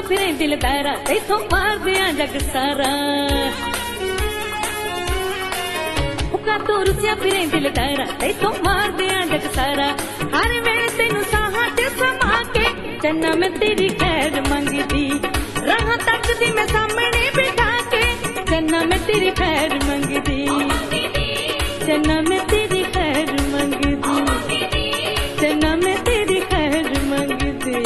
फिरे दिलदारा तैथों मार दिया जग सारा हुक्का तो रुसिया फिरे दिलदारा तैथों मार दिया जग सारा हर वेले तेनू साहां ते समा के चन्ना मैं तेरी खैर मंगदी राह तकदी मैं सामने बिठा के चन्ना मैं तेरी खैर मंगदी चन्ना मैं तेरी खैर मंगदी चन्ना मैं तेरी खैर मंगदी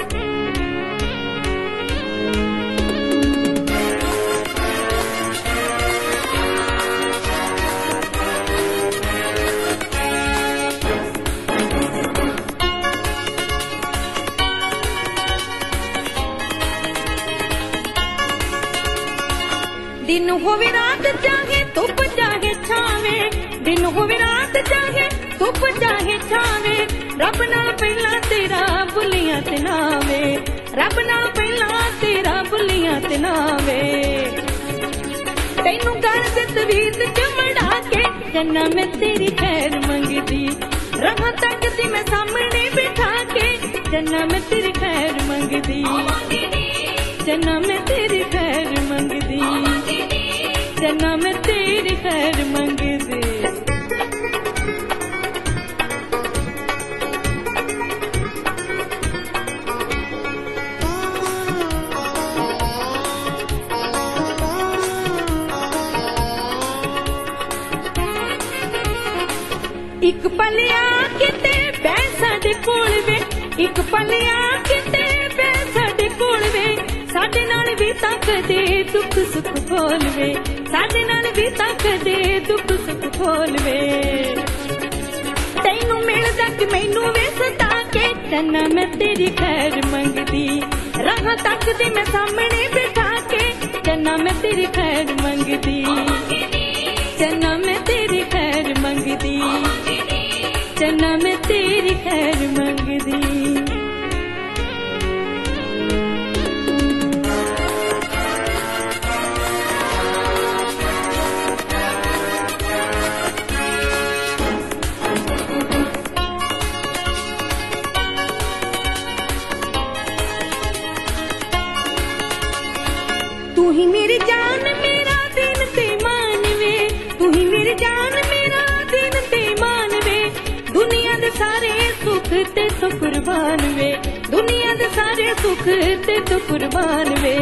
दिन होवे रात चाहे धुप चाहे छावे दिन होवे रात चाहे धुप चाहे छावे रब नाल पहला तेरा बुलियां ते नावे रब नाल पहला तेरा बुलियां ते नावे तैनू कर दे तवीज चमड़ा के चन्ना मैं तेरी खैर मंगदी राह तकदी मैं सामने बिठा के चन्ना मैं तेरी खैर मंगदी चन्ना मैं तेरी खैर मंगदी चन्ना मैं तेरी खैर मंगदी एक पलिया किते पैसा दे कोल वे एक पलिया किते पैसा दे कोल वे साडे नाल भी तक दे दुख सुख खोल वे साडे नाल भी तक दे दुख सुख खोल वे तैनू मिलदा कि मैनू वे सता के चन्ना मैं तेरी खैर मंगदी राह तकदी मैं सामने बिठा के चन्ना मैं तेरी खैर मंगदी चन्ना मैं तेरी खैर मंगदी चन्ना मैं तेरी खैर मंगदी तू ही मेरी जान मेरा दिन ते मान वे तू ही मेरी जान मेरा दिन ते मान वे दुनिया दे सारे सुख ते तो कुर्बान वे दुनिया दे सारे सुख ते तो कुर्बान वे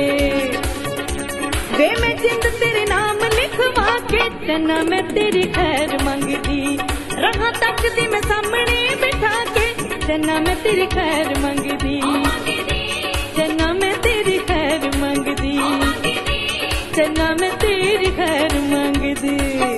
मैं जिंद तेरे नाम लिखवा के चन्ना मैं तेरी खैर मंगदी राह तकदी मैं सामने बिठा के चन्ना मैं तेरी खैर मंगदी चन्ना मैं तेरी खैर मंगदी चन्ना मैं तेरी खैर मंगदी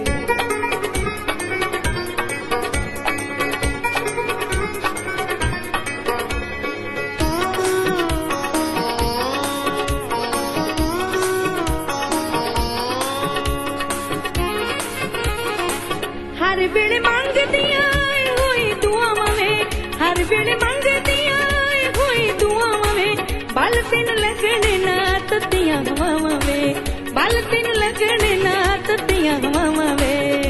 हर वेले मंगदियां होई दुआवां वे हर वेले मंगदियां होई दुआवां वे बल तेन लगने ना तत्तियां हवावां वे बल तेन लगने ना तत्तियां हवावां वे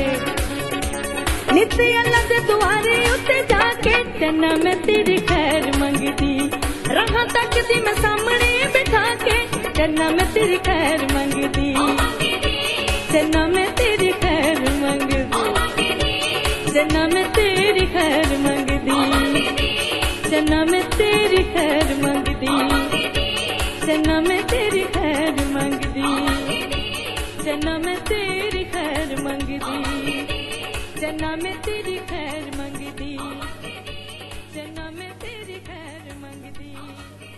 नित अल्लाह दे दुआरे उत्ते जाके चन्ना मैं तेरी खैर मंगदी राह तकदी मैं सामने बिठा के चन्ना मैं तेरी खैर मंगदी चन्ना मैं तेरी खैर मंगदी चन्ना मैं तेरी खैर मंगदी चन्ना मैं तेरी खैर मंगदी चन्ना मैं तेरी खैर मंगदी चन्ना मैं तेरी खैर मंगदी चन्ना मैं तेरी खैर मंगदी चन्ना मैं तेरी खैर मंगदी